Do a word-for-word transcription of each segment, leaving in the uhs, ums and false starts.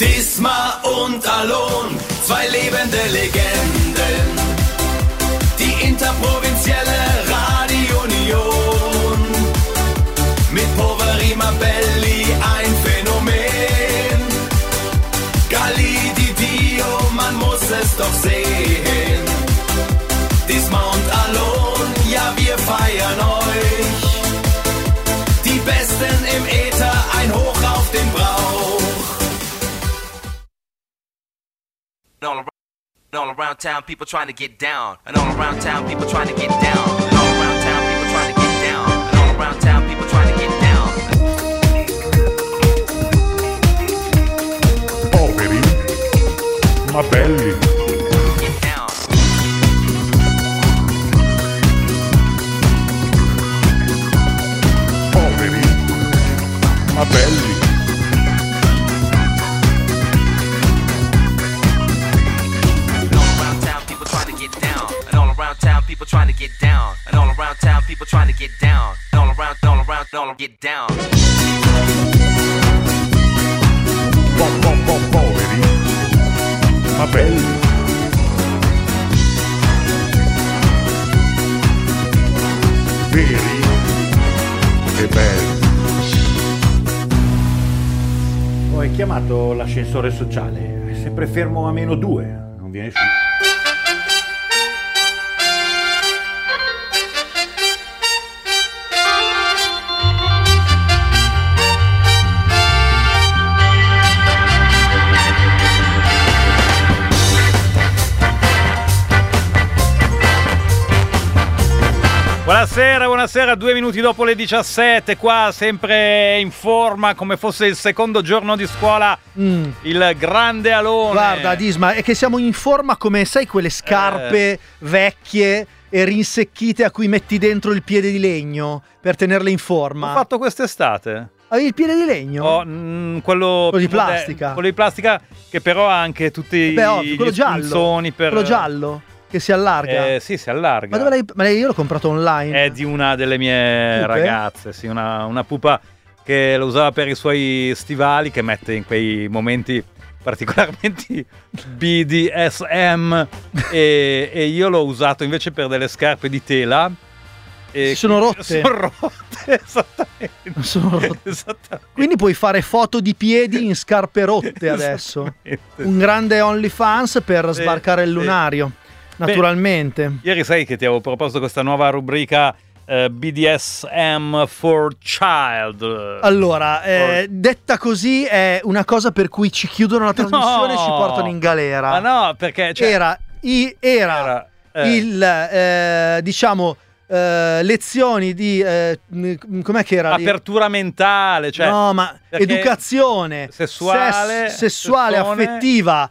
Disma und Alon, zwei lebende Legenden. Die interprovinzielle Radio-Union. Mit Poveri Mabelli ein Phänomen. Galli di Dio, man muss es doch sehen. Disma und Alon, ja wir feiern euch. Die Besten im Äther, ein Hoch auf den Brauch. All around, all around town, people trying to get down. And all around town, people trying to get down. And all around town, people trying to get down. And all around town, people trying to get down. Poveri, ma belli. Get down. Poveri, ma belli. People trying to get down, and all around town, people trying to get down, and all around, all around, all around, get down. Po, po, po, poveri, ma belli. Veri e belli. Ho chiamato l'ascensore sociale, è sempre fermo a meno due, non viene su. Buonasera, buonasera, due minuti dopo le diciassette, qua sempre in forma come fosse il secondo giorno di scuola, mm. il grande Alone. Guarda Disma, è che siamo in forma come, sai, quelle scarpe eh. vecchie e rinsecchite a cui metti dentro il piede di legno per tenerle in forma. Ho fatto quest'estate. Avevi il piede di legno? Oh, mm, quello, quello di plastica. Quello di plastica che però ha anche tutti Beh, ovvio, gli quello giallo, per... quello giallo. Che si allarga? Eh, sì, si allarga. Ma dove l'hai? Ma io l'ho comprato online. È di una delle mie Pupe? ragazze, sì, una, una pupa che lo usava per i suoi stivali, che mette in quei momenti particolarmente B D S M e, e io l'ho usato invece per delle scarpe di tela. E sono rotte. Sono rotte, esattamente. Sono rotte. Esattamente. Quindi puoi fare foto di piedi in scarpe rotte adesso. Un grande OnlyFans per sì, sbarcare il lunario. Sì. Naturalmente. Beh, ieri sai che ti avevo proposto questa nuova rubrica eh, B D S M for Child. Allora, eh, detta così è una cosa per cui ci chiudono la trasmissione no, e ci portano in galera. Ma no, perché cioè, era, i, era, era eh. il eh, diciamo Uh, lezioni di uh, com'è che era? Apertura mentale, cioè no, ma educazione sessuale, ses- sessuale sessone. affettiva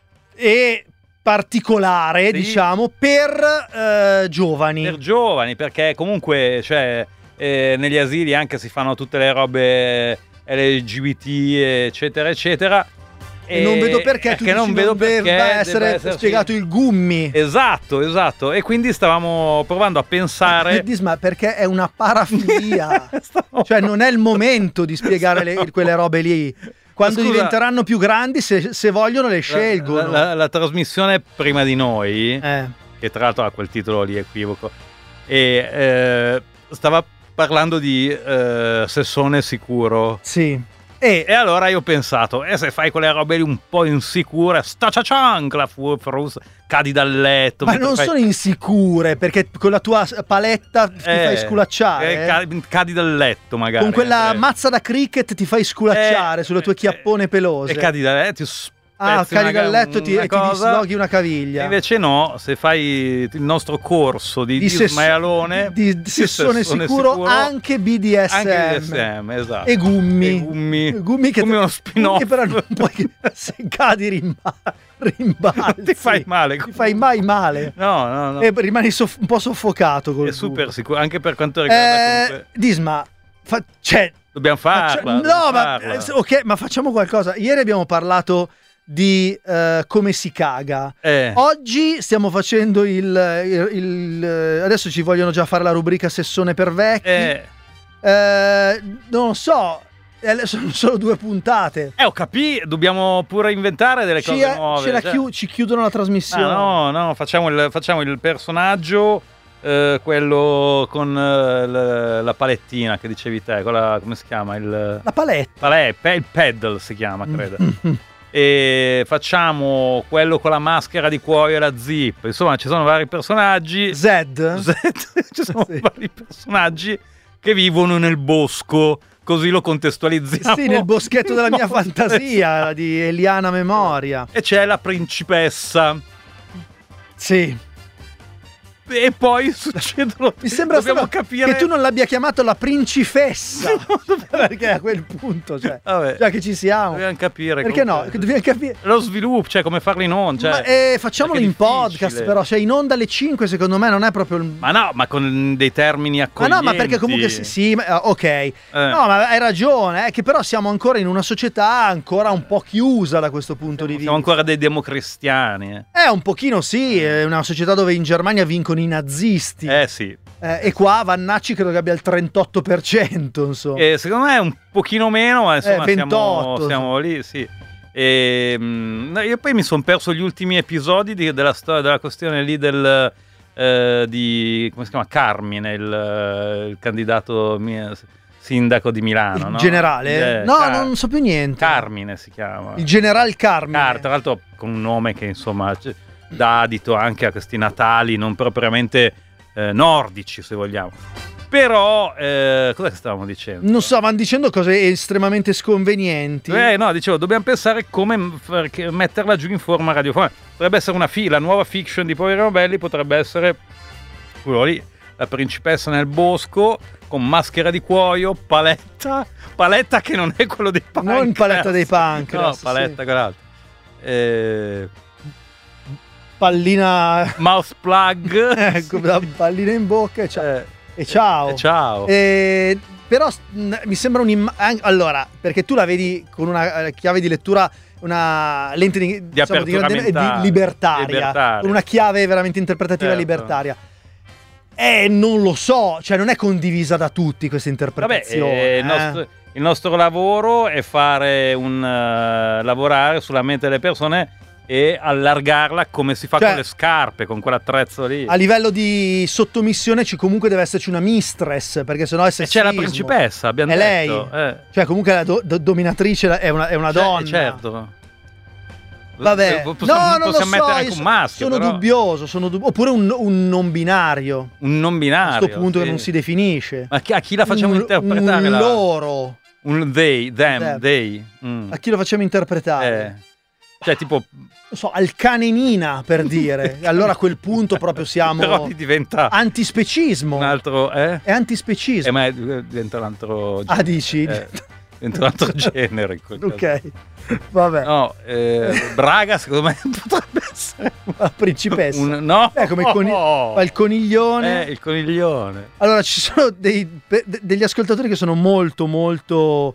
e particolare, sì. diciamo, per uh, giovani. Per giovani, perché comunque, cioè, eh, negli asili anche si fanno tutte le robe L G B T, eccetera, eccetera. E non vedo perché tu dici non vedo deve perché essere deve spiegato il gummi. Esatto, esatto. E quindi stavamo provando a pensare Disma, perché è una parafilia. Cioè non è il momento di spiegare le, quelle robe lì. Quando Scusa, diventeranno più grandi, se, se vogliono le scelgono. La, la, la trasmissione prima di noi, eh. che tra l'altro ha quel titolo lì equivoco, e eh, stava parlando di eh, sessone sicuro. Sì. E, e allora io ho pensato, e eh, se fai quelle robe lì un po' insicure, stacciacianc, la frus, cadi dal letto. Ma non fai... sono insicure, perché con la tua paletta ti eh, fai sculacciare. Eh, cadi, cadi dal letto magari. Con quella eh. mazza da cricket ti fai sculacciare eh, sulle tue chiappone pelose. E cadi dal letto, ti Ah, cadi dal letto ti, e ti disloghi una caviglia. E invece no, se fai il nostro corso di, di, di Smailone di, di, di sessone sicuro, sicuro anche B D S M, anche B D S M, esatto. E gummi, e gummi, gummi che gummi uno spin-off, che però non puoi, se cadi rimbalzi, rimbalzi. ti fai male, ti fai mai male, no no no, e rimani soff- un po' soffocato col è super gummi. sicuro, anche per quanto riguarda eh, comunque... Disma fa- cioè, dobbiamo farla, faccia- dobbiamo no farla. ma eh, ok, ma facciamo qualcosa. Ieri abbiamo parlato di uh, come si caga. Eh. Oggi stiamo facendo il, il, il adesso ci vogliono già fare la rubrica sessone per vecchi. Eh. Eh, non so, Eh, sono solo due puntate. Eh, ho capito, dobbiamo pure inventare delle Ci, cose eh, nuove. ce la cioè- chiu- ci chiudono la trasmissione. Ah, no, no, facciamo il, facciamo il personaggio, eh, quello con eh, l- la palettina che dicevi te, quella, come si chiama? Il, La paletta. Palè, pe- il pedal si chiama, credo. E facciamo quello con la maschera di cuoio e la zip. Insomma, ci sono vari personaggi. Zed. Zed, ci sono Sì. vari personaggi che vivono nel bosco, così lo contestualizziamo. Sì, nel boschetto della mia fantasia di Eliana Memoria. E c'è la principessa. Sì. E poi succedono. Mi sembra dobbiamo strano capire che tu non l'abbia chiamato la principessa. Perché a quel punto, cioè, Vabbè. già che ci siamo. Dobbiamo capire. Perché no? comunque. Dobbiamo capire. Lo sviluppo, cioè come farlo in onda. Cioè, Ma, eh, facciamolo perché in è difficile. podcast, però. Cioè, in onda alle cinque, secondo me, non è proprio il. Ma no, ma con dei termini Ma accoglienti. no, ma perché comunque sì, sì, ma- ah, ok. No, ma hai ragione, è che però siamo ancora in una società ancora un po' chiusa da questo punto di vista. Siamo ancora dei democristiani. Eh, Eh, un pochino sì, è una società dove in Germania vincono i nazisti. eh sì. Eh, e qua Vannacci credo che abbia il trentotto per cento, insomma. E secondo me è un pochino meno, ma insomma Eh, siamo, ventotto. siamo lì, sì. E, mm, no, io poi mi sono perso gli ultimi episodi di- della storia, della questione lì del eh, di come si chiama Carmine, il, il candidato mio- sindaco di Milano, Il no? generale? Eh, No, Car- non so più niente. Carmine si chiama. Il general Carmine. Car- tra l'altro con un nome che insomma c- dà adito anche a questi natali non propriamente eh, nordici, se vogliamo. Però eh, cosa stavamo dicendo? Non so, vanno dicendo cose estremamente sconvenienti. Eh, no, dicevo, dobbiamo pensare come m- far- che- metterla giù in forma radiofonica. Potrebbe essere una fi- la nuova fiction di Poveri Nobelli potrebbe essere quello lì, la principessa nel bosco con maschera di cuoio, paletta, paletta che non è quello dei punk. Non paletta dei punk, no, adesso, paletta sì. quell'altro. Eh, Pallina. mouse plug. Ecco, la pallina in bocca e ciao. Eh, E ciao. e ciao. Eh, però mh, mi sembra un'immagine. Allora, perché tu la vedi con una eh, chiave di lettura, una lente di, diciamo, di, apertura grande- di mentale. libertaria, Libertaria. con una chiave veramente interpretativa Certo. libertaria. Eh, non lo so, cioè non è condivisa da tutti questa Vabbè, interpretazione. eh, eh. il, nostro, il nostro lavoro è fare un eh, lavorare sulla mente delle persone e allargarla come si fa Cioè, con le scarpe, con quell'attrezzo lì. A livello di sottomissione ci comunque deve esserci una mistress, perché sennò è E sessismo. c'è la principessa, abbiamo È lei. detto. Eh. Cioè comunque la do- do- dominatrice è una, è una Cioè, donna. certo. Vabbè, Possiamo, no, non lo possiamo so, mettere io anche un so- maschio. sono però. dubbioso, sono dub- oppure un, un non binario. Un non A binario. questo punto sì. che non si definisce. Ma chi- a chi la facciamo un, interpretare? un la- loro. Un they, them, Them. they. Mm. A chi lo facciamo interpretare? Eh. Cioè, tipo. Non so, al cane Nina, per dire. Allora a quel punto proprio siamo Però ti diventa antispecismo. un altro. Eh? È antispecismo. Eh, ma è- diventa un altro. Ah, genere. dici? Eh, diventa un altro genere. in quel caso. Ok, vabbè. No, eh, Braga secondo me potrebbe essere La principessa. un, no, Eh, come il, coni- fa il coniglione. Eh, il coniglione. Allora, ci sono dei- pe- de- degli ascoltatori che sono molto, molto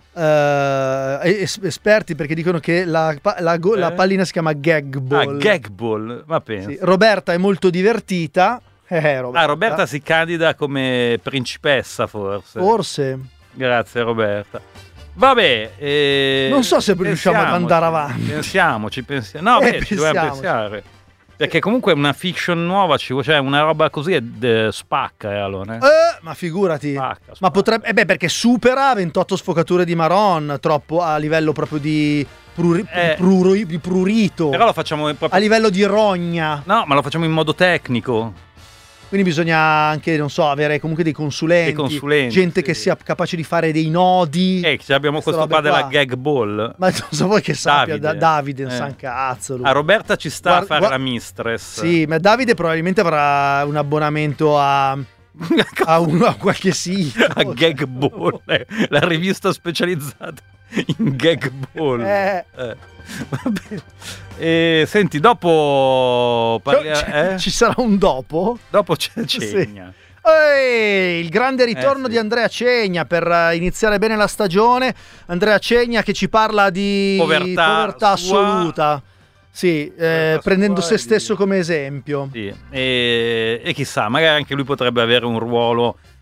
eh, es- esperti perché dicono che la, pa- la go- la Eh? pallina si chiama gag Ah, ball. gag ball, ma pensa. Sì, Roberta è molto divertita. Eh, Roberta. Ah, Roberta si candida come principessa forse. Forse. Grazie Roberta. Vabbè, eh, Non so se riusciamo ad pensiamoci, andare avanti. Pensiamoci, pensiamo. No, Eh, beh, ci dobbiamo pensiamoci. pensare. Perché comunque una fiction nuova, ci vuole- cioè una roba così è de- spacca, eh, allora. eh. Eh, ma figurati. Spacca, Ma spacca. potrebbe. Eh beh, perché supera ventotto sfocature di Maron. Troppo a livello proprio di, pruri- Eh. pruro- di prurito. Però lo facciamo proprio. A livello di rogna. No, ma lo facciamo in modo tecnico. Quindi bisogna anche, non so, avere comunque dei consulenti, Dei consulenti, gente sì. che sia capace di fare dei nodi. Eh, ci abbiamo Queste questo qua robe della qua. gag ball. Ma non so voi che sappia, Davide. da- Davide, non Eh. sa un cazzo. lui. A Roberta ci sta Guarda- a fare guarda- la mistress. Sì, ma Davide probabilmente avrà un abbonamento a, a, un- a qualche sito. a Gag Ball, eh, la rivista specializzata in Gag Ball. Eh. Eh, vabbè. E, senti, dopo parli- C'è- eh? Ci sarà un dopo? dopo c'è Cegna. Ehi, il grande ritorno Eh, sì. di Andrea Cegna per eh, iniziare bene la stagione. Andrea Cegna che ci parla di Povertà sua. assoluta. Sì, eh, Povertà prendendo sua se e stesso di- come esempio. Sì. E, e chissà, magari anche lui potrebbe avere un ruolo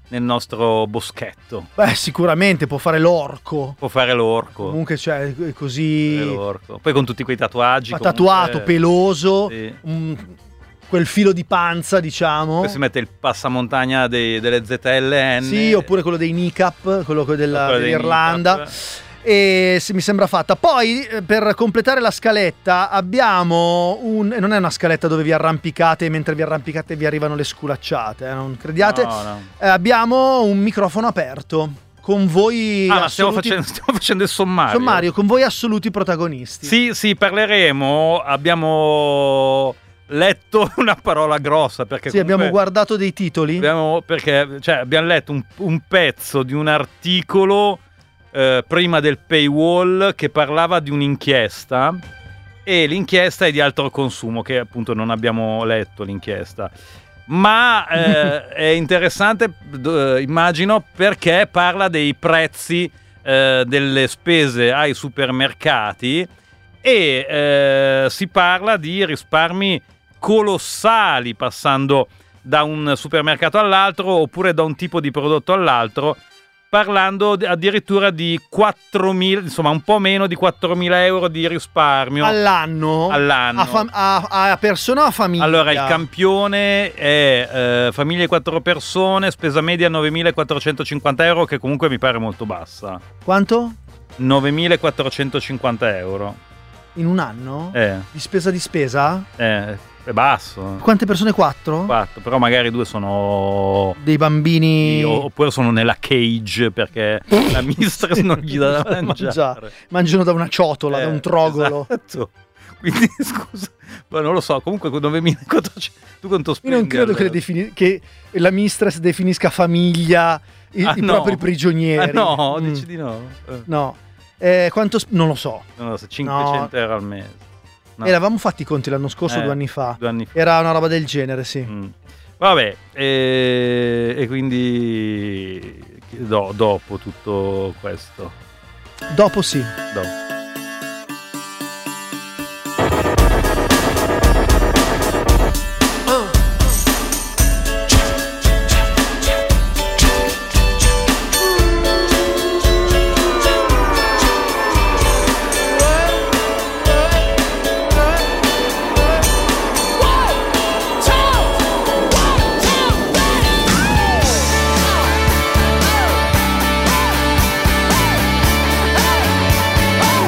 nel nostro boschetto. Beh, sicuramente può fare l'orco. Può fare l'orco. Comunque, cioè, così. Fare l'orco. Poi con tutti quei tatuaggi. Ma comunque, tatuato, peloso, sì. un- quel filo di panza, diciamo. Poi si mette il passamontagna dei- delle Z L N. Sì, oppure quello dei Nicap, quello della- Quello dei dell'Irlanda. Nicap. E se mi sembra fatta. Poi, eh, per completare la scaletta, abbiamo un. e non è una scaletta dove vi arrampicate e mentre vi arrampicate vi arrivano le sculacciate, eh, non crediate. No, no. Eh, abbiamo un microfono aperto con voi. Ah, ma stiamo assoluti- facendo, stiamo facendo il sommario. Sommario, con voi assoluti protagonisti. Sì, sì, parleremo. Abbiamo letto una parola grossa perché Sì, abbiamo comunque guardato dei titoli. abbiamo, perché, cioè, abbiamo letto un, un pezzo di un articolo eh, prima del paywall che parlava di un'inchiesta, e l'inchiesta è di altro consumo, che appunto non abbiamo letto l'inchiesta. Ma eh, è interessante, d- immagino, perché parla dei prezzi eh, delle spese ai supermercati, e eh, si parla di risparmi colossali passando da un supermercato all'altro oppure da un tipo di prodotto all'altro, parlando di- addirittura di quattromila, insomma un po' meno di quattromila euro di risparmio All'anno? all'anno. A, fam- a- a persona o a famiglia? Allora, il campione è eh, famiglie quattro persone, spesa media novemilaquattrocentocinquanta euro, che comunque mi pare molto bassa. Quanto? novemilaquattrocentocinquanta euro. In un anno? Eh, Di spesa di spesa? eh, è basso. Quante persone? Quattro? Quattro, però magari due sono... Dei bambini... oppure sono nella cage perché la mistress non gli dà da mangiare. Mangiare. Mangiano da una ciotola, da Eh, un trogolo. esatto. Quindi scusa, ma non lo so, comunque con novemilaquattrocento tu quanto Io spendi? non credo che, le al- defini- che la mistress definisca famiglia i, Ah, i no. propri prigionieri. Ah, no, Mm. dici di no. Eh, No. Eh, quanto... sp- non lo so. non lo so, cinquecento euro al mese. No, E l'avevamo fatti i conti l'anno scorso, Eh, due anni fa. due anni fa. Era una roba del genere, sì. Mm. Vabbè, e, e quindi do- dopo tutto questo, Dopo sì. dopo. One, two,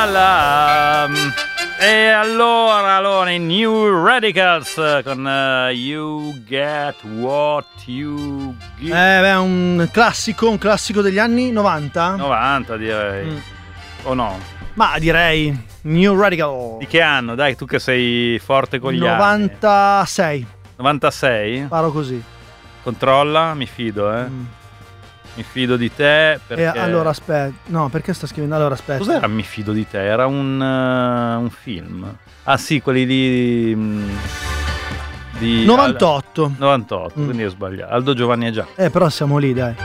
la. E allora, allora, i New Radicals con uh, You Get What You Give. Eh, beh, un classico, un classico degli anni novanta? novanta direi. Mm. O no? Ma direi New Radical. Di che anno? Dai, tu che sei forte con gli novantasei. anni. novantasei? Paro così. Controlla, mi fido, eh. Mm. Mi fido di te perché... E allora aspetta, no, perché sto scrivendo? Allora aspetta. Cos'era Mi fido di te? Era un, uh, un film. Ah sì, quelli lì mh, di novantotto. Al... novantotto, Mm. quindi ho sbagliato. Aldo Giovanni è già. Eh, però siamo lì, dai.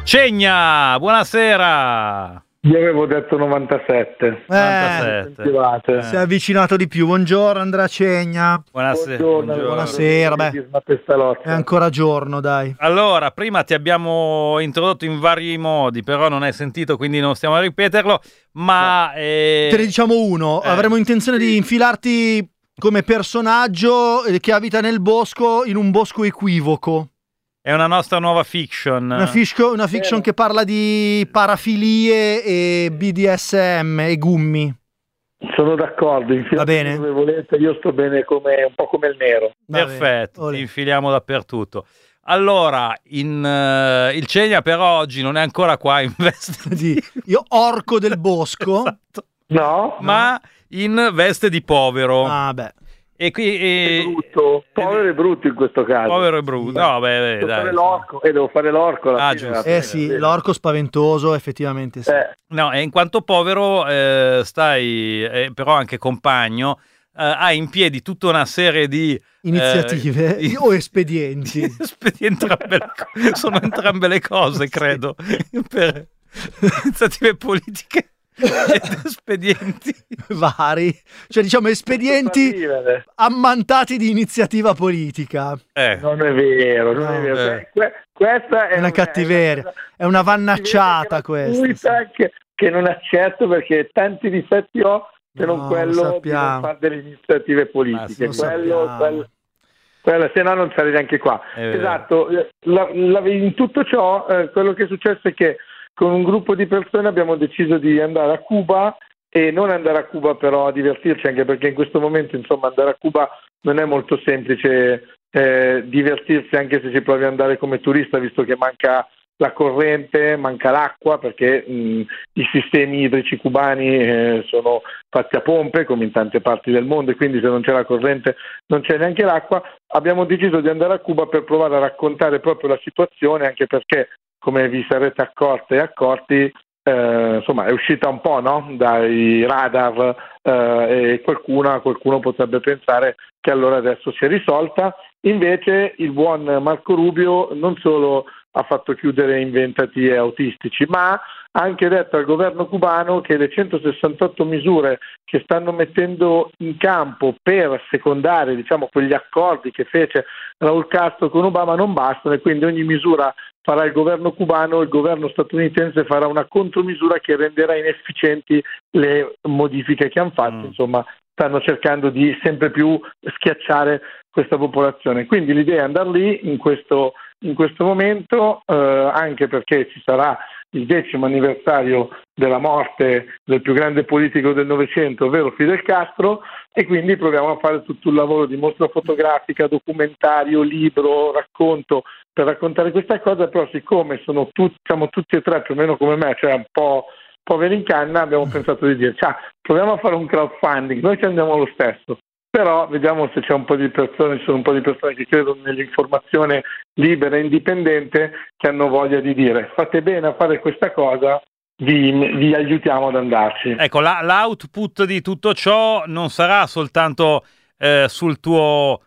Cegna, buonasera. Io avevo detto novantasette. novantasette. Eh. Si è avvicinato di più. Buongiorno Andrea Cegna. Buonasera. Buongiorno, buongiorno. Buonasera, beh. È ancora giorno, dai. Allora, prima ti abbiamo introdotto in vari modi, però non hai sentito, quindi non stiamo a ripeterlo, ma... Eh... Te ne diciamo uno. Eh. Avremo intenzione di infilarti come personaggio che abita nel bosco, in un bosco equivoco. È una nostra nuova fiction. Una, fisco, una fiction che parla di parafilie e B D S M e gummi. Sono d'accordo, Va bene. Dove volete, io sto bene come un po' come il nero. Va Perfetto, bene. ti infiliamo dappertutto. Allora, in, uh, il Cegna per oggi non è ancora qua in veste di... Io orco del bosco. Esatto. No? Ma in veste di povero. Ah, beh. E qui È e... brutto, povero e brutto in questo caso. Povero e brutto. No, beh, beh, devo dai. fare l'orco e devo fare l'orco alla Ah, fine, giusto. alla Eh fine, sì, sì. l'orco spaventoso, effettivamente sì. Eh, No, e in quanto povero eh, stai, eh, però anche compagno, eh, hai in piedi tutta una serie di Iniziative eh, di- o espedienti. Espedi- entrambe le co- sono entrambe le cose, credo, per iniziative politiche ed espedienti. Vari, cioè diciamo espedienti sopravvivere. ammantati di iniziativa politica. Eh, Non è vero, non No, è vero. eh. Que- questa è, È una cattiveria, è una vannacciata questa. questa. Che, che non accetto perché tanti difetti ho, se No, non lo quello di sappiamo. non fare delle iniziative politiche. Lo Quello, sappiamo. quello, quello, se no non sarei neanche qua. È vero. Esatto, la- la- in tutto ciò eh, quello che è successo è che con un gruppo di persone abbiamo deciso di andare a Cuba e non andare a Cuba però a divertirci, anche perché in questo momento insomma andare a Cuba non è molto semplice eh, divertirsi, anche se si provi ad andare come turista, visto che manca la corrente, manca l'acqua, perché mh, i sistemi idrici cubani eh, sono fatti a pompe come in tante parti del mondo, e quindi se non c'è la corrente non c'è neanche l'acqua. Abbiamo deciso di andare a Cuba per provare a raccontare proprio la situazione, anche perché come vi sarete accorte e accorti, eh, insomma è uscita un po', no? Dai radar eh, e qualcuno, qualcuno potrebbe pensare che allora adesso si è risolta. Invece il buon Marco Rubio non solo ha fatto chiudere inventati e autistici, ma ha anche detto al governo cubano che le centosessantotto misure che stanno mettendo in campo per secondare, diciamo, quegli accordi che fece Raul Castro con Obama non bastano, e quindi ogni misura farà il governo cubano, il governo statunitense farà una contromisura che renderà inefficienti le modifiche che hanno fatto. Mm. Insomma, stanno cercando di sempre più schiacciare questa popolazione. Quindi l'idea è andare lì in questo, in questo momento, eh, anche perché ci sarà il decimo anniversario della morte del più grande politico del Novecento, ovvero Fidel Castro, e quindi proviamo a fare tutto un lavoro di mostra fotografica, documentario, libro, racconto, per raccontare questa cosa. Però siccome sono tutti, siamo tutti e tre più o meno come me, cioè un po' poveri in canna, abbiamo pensato di dire, cioè, proviamo a fare un crowdfunding, noi ci andiamo lo stesso, però vediamo se c'è un po' di persone, ci sono un po' di persone che credono nell'informazione libera e indipendente, che hanno voglia di dire fate bene a fare questa cosa, vi, vi aiutiamo ad andarci. Ecco, la, l'output di tutto ciò non sarà soltanto eh, sul tuo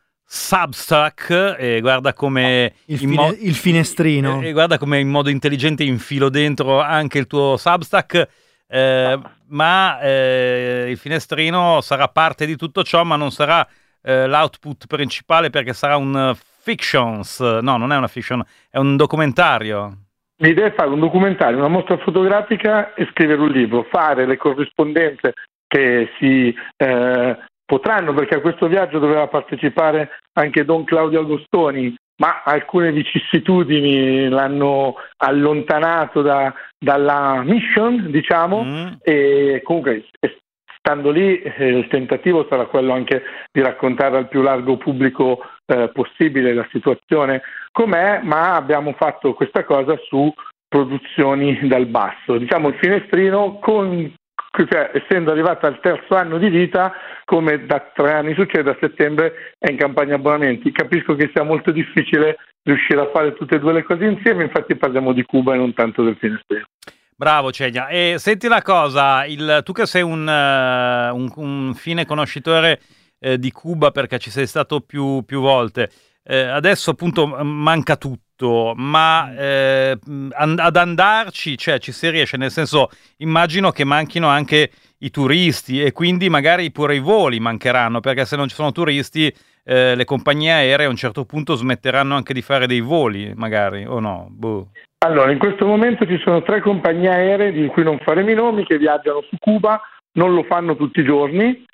Substack, e guarda come Il, in fine- mo- il finestrino. e guarda come in modo intelligente infilo dentro anche il tuo Substack, eh, ma eh, il finestrino sarà parte di tutto ciò, ma non sarà eh, l'output principale, perché sarà un uh, fictions, no, non è una fiction, è un documentario. L'idea è fare un documentario, una mostra fotografica e scrivere un libro, fare le corrispondenze che si eh, potranno, perché a questo viaggio doveva partecipare anche Don Claudio Agostoni, ma alcune vicissitudini l'hanno allontanato da, dalla mission, diciamo, Mm. e comunque stando lì eh, il tentativo sarà quello anche di raccontare al più largo pubblico eh, possibile la situazione com'è, ma abbiamo fatto questa cosa su produzioni dal basso. Diciamo il finestrino, con, cioè, essendo arrivata al terzo anno di vita, come da tre anni succede, a settembre è in campagna abbonamenti. Capisco che sia molto difficile riuscire a fare tutte e due le cose insieme, infatti parliamo di Cuba e non tanto del finestrino. Bravo Cegna. E senti la cosa, il, tu che sei un, uh, un, un fine conoscitore eh, di Cuba perché ci sei stato più, più volte, eh, adesso appunto manca tutto, ma eh, ad andarci, cioè ci si riesce, nel senso immagino che manchino anche i turisti e quindi magari pure i voli mancheranno, perché se non ci sono turisti eh, le compagnie aeree a un certo punto smetteranno anche di fare dei voli magari, o no? Boh. Allora, in questo momento ci sono tre compagnie aeree, di cui non faremo i nomi, che viaggiano su Cuba, non lo fanno tutti i giorni,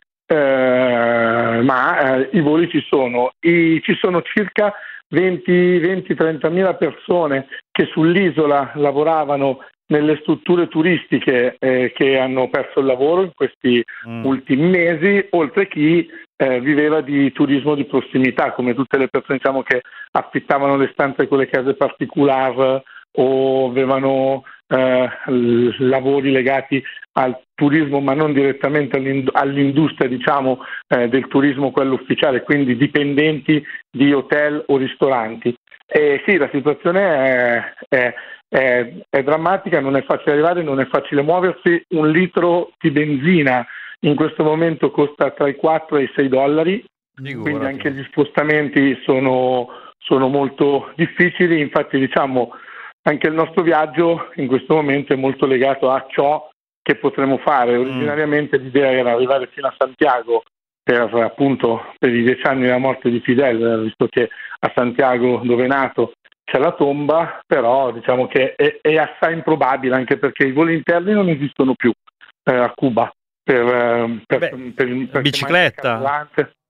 eh, ma eh, i voli ci sono. I, ci sono circa venti trenta mila persone che sull'isola lavoravano nelle strutture turistiche eh, che hanno perso il lavoro in questi mm. ultimi mesi, oltre chi eh, viveva di turismo di prossimità, come tutte le persone, diciamo, che affittavano le stanze con le case particolari o avevano eh, lavori legati al turismo, ma non direttamente all'ind- all'industria, diciamo, eh, del turismo, quello ufficiale, quindi dipendenti di hotel o ristoranti. E sì, la situazione è, è, è, è drammatica, non è facile arrivare, non è facile muoversi. Un litro di benzina in questo momento costa tra i quattro e i sei dollari, Dico, quindi anche gli spostamenti sono, sono molto difficili. Infatti, diciamo, anche il nostro viaggio in questo momento è molto legato a ciò che potremo fare. Originariamente l'idea era arrivare fino a Santiago per appunto per i dieci anni della morte di Fidel, visto che a Santiago, dove è nato, c'è la tomba, però diciamo che è, è assai improbabile, anche perché i voli interni non esistono più eh, a Cuba per, per, Beh, per, per bicicletta.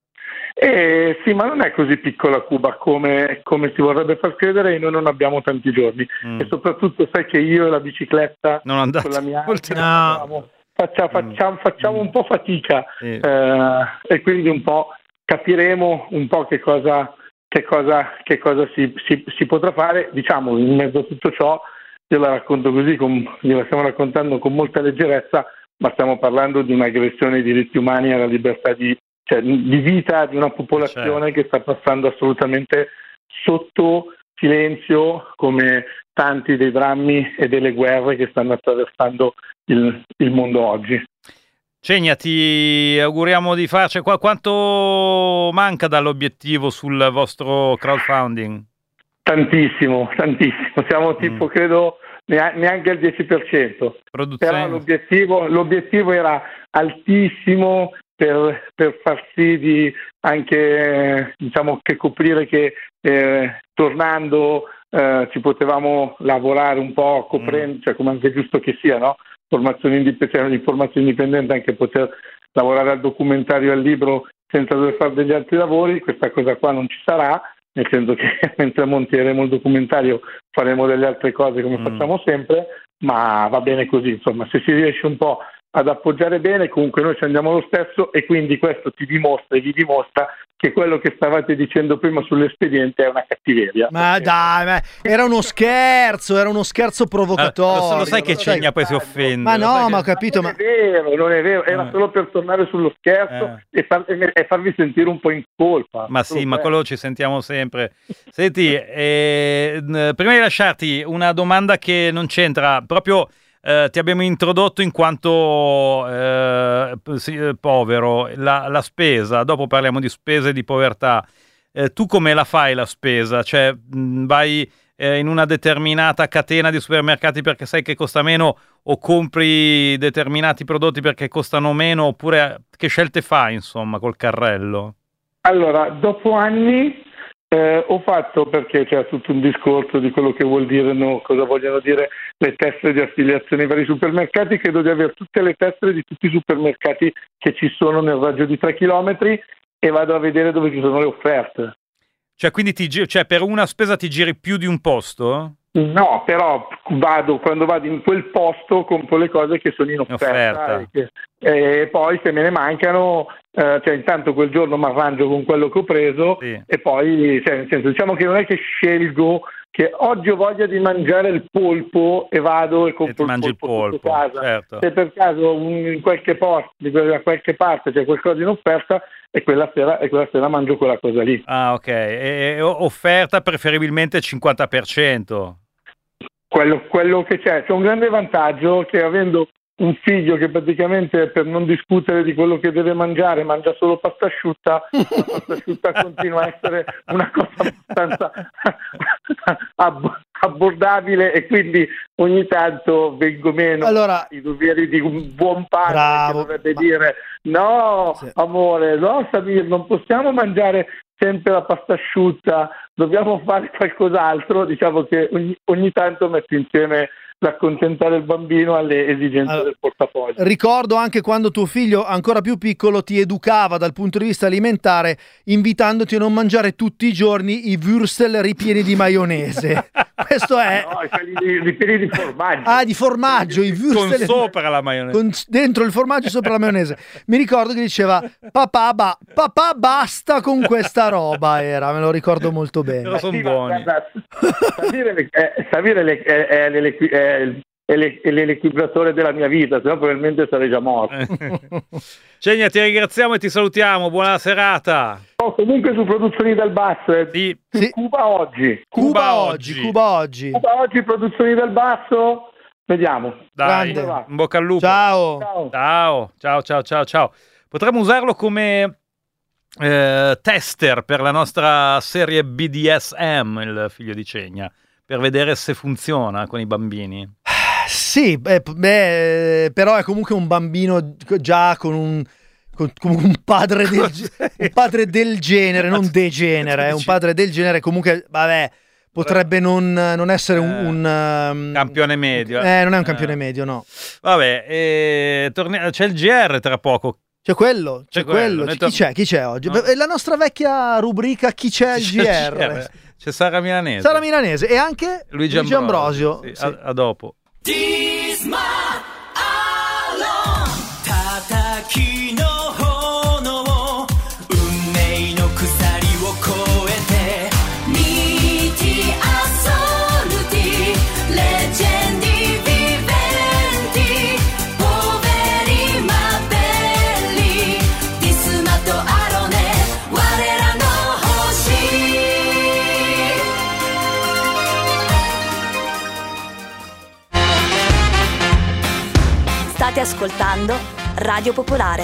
Eh, sì, ma non è così piccola Cuba come, come si vorrebbe far credere, e noi non abbiamo tanti giorni. Mm. E soprattutto sai che io e la bicicletta non andate con la mia oltre... no. facciamo, facciamo, facciamo un po' fatica, sì. eh, e quindi un po' capiremo un po' che cosa, che cosa, che cosa si, si, si potrà fare. Diciamo, in mezzo a tutto ciò, io la racconto così, con, gliela stiamo raccontando con molta leggerezza, ma stiamo parlando di un'aggressione ai diritti umani e alla libertà di Cioè, di vita di una popolazione, certo, che sta passando assolutamente sotto silenzio, come tanti dei drammi e delle guerre che stanno attraversando il, il mondo oggi. Cegna, ti auguriamo di farci. Qu- quanto manca dall'obiettivo sul vostro crowdfunding? Tantissimo, tantissimo. Siamo tipo, mm. credo, neanche al dieci per cento. Però l'obiettivo, l'obiettivo era altissimo, Per, per far sì di anche, diciamo, che coprire che eh, tornando eh, ci potevamo lavorare un po' coprendo, mm. cioè come anche giusto che sia, no? Formazione indipendente, informazione indipendente, anche poter lavorare al documentario e al libro senza dover fare degli altri lavori. Questa cosa qua non ci sarà, nel senso che mentre monteremo il documentario faremo delle altre cose come mm. facciamo sempre, ma va bene così, insomma, se si riesce un po' ad appoggiare bene, comunque noi ci andiamo lo stesso, e quindi questo ti dimostra e vi dimostra che quello che stavate dicendo prima sull'espediente è una cattiveria. Ma perché... dai, ma era uno scherzo, era uno scherzo provocatorio. Ah, lo sai che Cegna poi si offende. Ma no, che... ma ho capito, non ma... è vero, non è vero, era eh. solo per tornare sullo scherzo eh. e, far, e farvi sentire un po' in colpa. Ma sì, ma quello ci sentiamo sempre. Senti, eh, prima di lasciarti una domanda che non c'entra, proprio... Eh, ti abbiamo introdotto in quanto eh, povero, la, la spesa, dopo parliamo di spese e di povertà. Eh, tu come la fai la spesa? Cioè mh, vai eh, in una determinata catena di supermercati perché sai che costa meno, o compri determinati prodotti perché costano meno, oppure che scelte fai insomma col carrello? Allora, dopo anni Eh, ho fatto, perché c'è tutto un discorso di quello che vuol dire, no, cosa vogliono dire le tessere di affiliazione ai vari supermercati. Credo di avere tutte le tessere di tutti i supermercati che ci sono nel raggio di tre chilometri, e vado a vedere dove ci sono le offerte. Cioè, quindi ti gi- cioè, per una spesa ti giri più di un posto? No, però vado, quando vado in quel posto compro le cose che sono in offerta, offerta. E, che, e poi se me ne mancano, eh, cioè intanto quel giorno mi arrangio con quello che ho preso, Sì. e poi cioè, nel senso, diciamo che non è che scelgo che oggi ho voglia di mangiare il polpo e vado e E ti compro il mangi il polpo sotto polpo, casa. certo. Se per caso un- in qualche posto, da qualche parte c'è qualcosa in offerta, e quella sera, e quella sera mangio quella cosa lì. Ah, ok. E, e offerta preferibilmente cinquanta per cento. Quello, quello che c'è, c'è un grande vantaggio che avendo un figlio che praticamente per non discutere di quello che deve mangiare mangia solo pasta asciutta, la pasta asciutta continua a essere una cosa abbastanza ab- abbordabile, e quindi ogni tanto vengo meno Allora- i doveri di un buon padre. Bravo. Che dovrebbe Ma- dire no, Sì. amore, no Samir, non possiamo mangiare sempre la pasta asciutta, dobbiamo fare qualcos'altro. Diciamo che ogni, ogni tanto metto insieme l'accontentare il bambino alle esigenze Allora, del portafoglio. Ricordo anche quando tuo figlio, ancora più piccolo, ti educava dal punto di vista alimentare, invitandoti a non mangiare tutti i giorni i würstel ripieni di maionese. Questo è... No, quelli di, ripieni di formaggio. Ah, di formaggio, i Con würstel sopra la maionese. con dentro il formaggio sopra la maionese. Mi ricordo che diceva papà, ba- papà basta con questa roba, era, me lo ricordo molto bene. Però sono Sì, ma buoni. guarda, Samir è, è, Samir è, le- è, è l'equi- è il- è le- è l'equilibratore della mia vita, sennò probabilmente sarei già morto. Cegna, ti ringraziamo e ti salutiamo. Buona serata. Oh, comunque su Produzioni del Basso, eh, Sì. Sì. Cuba oggi. Cuba oggi. oggi, Cuba oggi. Cuba oggi, Produzioni del Basso, vediamo. Dai, Grande. in bocca al lupo. Ciao. Ciao. Ciao, ciao, ciao, ciao, ciao. Potremmo usarlo come eh, tester per la nostra serie B D S M, il figlio di Cegna, per vedere se funziona con i bambini. Sì, beh, p- beh, però è comunque un bambino già con un, con, con un padre del, un padre del genere, non degenere, è un padre del genere, comunque, vabbè, potrebbe non, non essere un... un, um, Campione medio. Eh, non è un campione Eh. medio, no. Vabbè, eh, torni- c'è il G R tra poco. C'è quello, c'è, C'è quello, quello. noi Chi tor- c'è? Chi c'è oggi? No. È la nostra vecchia rubrica Chi c'è il G R. C'è Sara Milanese. Sara Milanese e anche Luigi Luigi Ambrosio. Ambrosio. Sì, Sì. A, a dopo. ディスマアロン叩きの炎を運命の鎖を越えてミティアソルティレジェンディビベンティポベリマベリディスマとアロネ我らの星 State ascoltando Radio Popolare.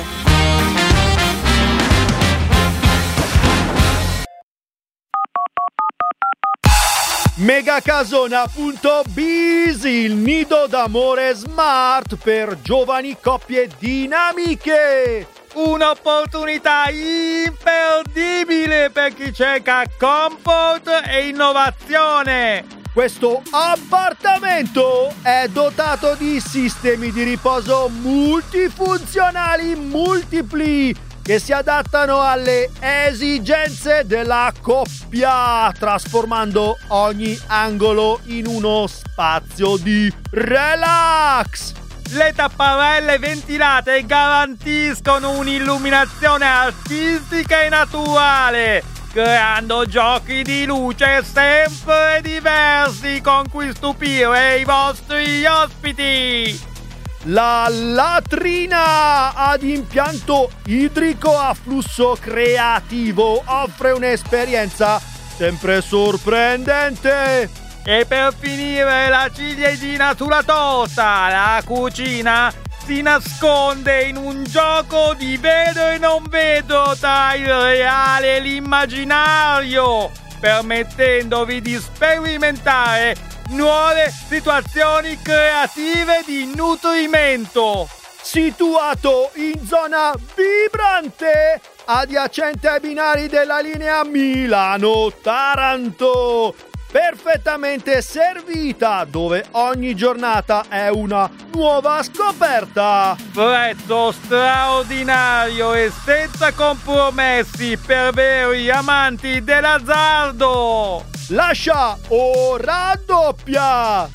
Megacasona.biz, il nido d'amore smart per giovani coppie dinamiche. Un'opportunità imperdibile per chi cerca comfort e innovazione. Questo appartamento è dotato di sistemi di riposo multifunzionali multipli che si adattano alle esigenze della coppia, trasformando ogni angolo in uno spazio di relax. Le tapparelle ventilate garantiscono un'illuminazione artistica e naturale, creando giochi di luce sempre diversi con cui stupire i vostri ospiti. La latrina ad impianto idrico a flusso creativo offre un'esperienza sempre sorprendente. E per finire la ciliegina sulla torta, la cucina si nasconde in un gioco di vedo e non vedo tra il reale e l'immaginario, permettendovi di sperimentare nuove situazioni creative di nutrimento. Situato in zona vibrante, adiacente ai binari della linea Milano-Taranto, perfettamente servita, dove ogni giornata è una nuova scoperta. Prezzo straordinario e senza compromessi per veri amanti dell'azzardo. lascia o raddoppia,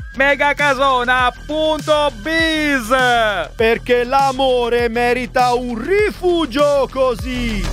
Megacasona.biz, perché l'amore merita un rifugio così.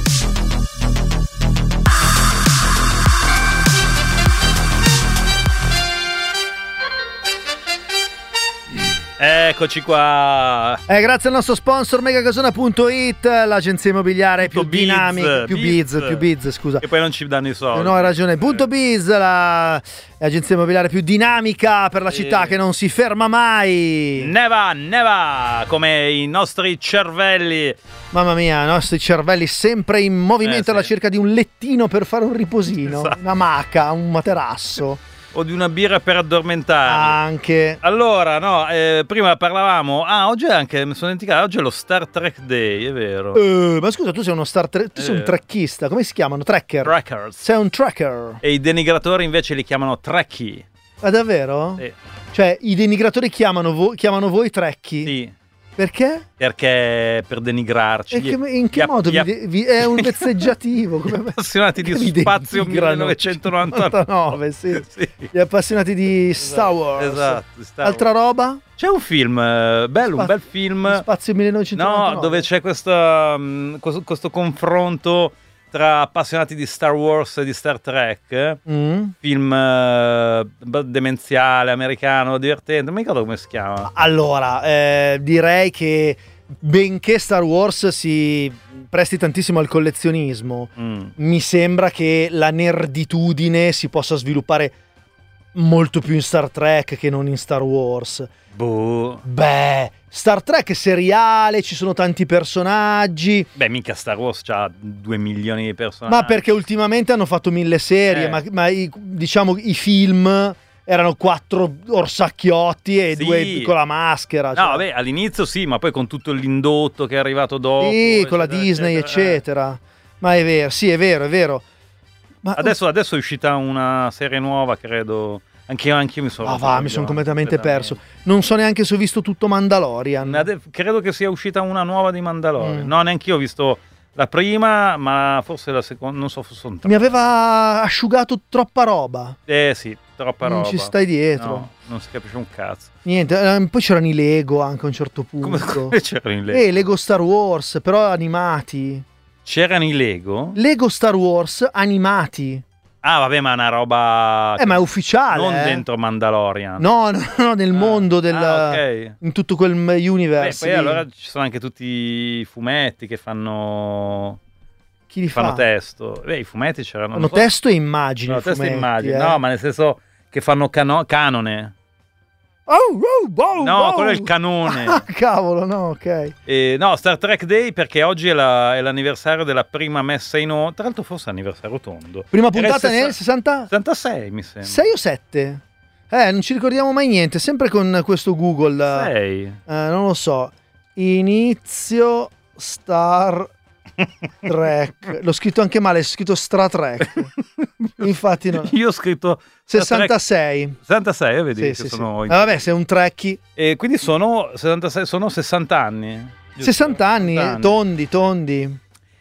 Eccoci qua. Eh, grazie al nostro sponsor Megacasona punto it, l'agenzia immobiliare più Biz, dinamica, più biz, Biz. più biz, scusa. E poi non ci danno i soldi. No, hai ragione. Punto Biz, la- l'agenzia immobiliare più dinamica per la città Eh. che non si ferma mai. Neva, neva, come i nostri cervelli. Mamma mia, i nostri cervelli sempre in movimento Eh, sì. alla cerca di un lettino per fare un riposino, Esatto. una maca, un materasso. O di una birra per addormentarli. Anche. Allora, no, eh, prima parlavamo. Ah, oggi è anche, mi sono dimenticato, oggi è lo Star Trek Day, è vero. Eh, ma scusa, tu sei uno star tre- tu sei un Eh. trekkista, come si chiamano? Tracker. Trackers. Sei un tracker. E i denigratori invece li chiamano Trekkie. Ma davvero? Sì. Cioè, i denigratori chiamano, vo- chiamano voi trekkie? Sì, Perché? perché per denigrarci. E che- in che gli- modo gli- vi- vi- è un vezzeggiativo? Come appassionati di che vi spazio denigrano? millenovecentonovantanove. sì. Sì. Gli appassionati di Star Wars. Esatto, Star Altra roba? C'è un film eh, bello, un Spa- bel film. Spazio millenovecentonovantanove. No, dove c'è questa, mh, questo, questo confronto tra appassionati di Star Wars e di Star Trek. Mm. Film eh, demenziale, americano, divertente. Non mi ricordo come si chiama. Allora, eh, direi che benché Star Wars si presti tantissimo al collezionismo, Mm. mi sembra che la nerditudine si possa sviluppare molto più in Star Trek che non in Star Wars. Boh. Beh, Star Trek è seriale, ci sono tanti personaggi. Beh, mica Star Wars c'ha due milioni di personaggi. Ma perché ultimamente hanno fatto mille serie, Eh. ma, ma i, diciamo i film erano quattro orsacchiotti e Sì. due con la maschera. No, cioè. vabbè, all'inizio sì, ma poi con tutto l'indotto che è arrivato dopo. Sì, con la eccetera, Disney, eccetera. eccetera. Ma è vero, sì, è vero, è vero. Ma Adesso, adesso è uscita una serie nuova, credo. Anch'io, anch'io mi sono. Ah, va, mi sono completamente completamente. perso. Non so neanche se ho visto tutto Mandalorian. Ade- Credo che sia uscita una nuova di Mandalorian. Mm. No, neanche io ho visto la prima, ma forse la seconda. Non so, forse sono tre. Mi aveva asciugato troppa roba. Eh sì, troppa Non roba. ci stai dietro. No, non si capisce un cazzo. Niente, eh, poi c'erano i Lego anche a un certo punto. Come, come c'erano i Lego? Eh, Lego Star Wars, però animati. C'erano i Lego? Lego Star Wars animati. Ah, vabbè, ma è una roba. Eh, ma è ufficiale. Non eh. dentro Mandalorian. No, no, no, nel Ah, mondo del. ah, ok. In tutto quel Beh, universe. poi lì. allora ci sono anche tutti i fumetti che fanno. Chi li fanno fa? testo. Beh, i fumetti c'erano. Hanno non so- testo e immagini. No, i testo e fumetti, immagini. eh. No, ma nel senso che fanno cano- canone. Oh, oh, oh, No, oh. quello è il canone. Ah, cavolo, no, ok. E, no, Star Trek Day perché oggi è, la- è l'anniversario della prima messa in onda. Tra l'altro forse è anniversario tondo. Prima Era il puntata sessa- nel sessanta? sessantasei mi sembra. sei o sette? Eh, non ci ricordiamo mai niente, sempre con questo Google. sei. Eh, non lo so. Inizio Star Trek. L'ho scritto anche male, ho scritto Star Trek. Infatti no. Io ho scritto Star Trek- sessantasei. sessantasei, vedi Sì, che sì, sì. sono Ah, vabbè, sei un trekkie. E quindi sono sessantasei, sono sessanta anni. giusto? sessanta anni, sessanta eh, tondi, tondi.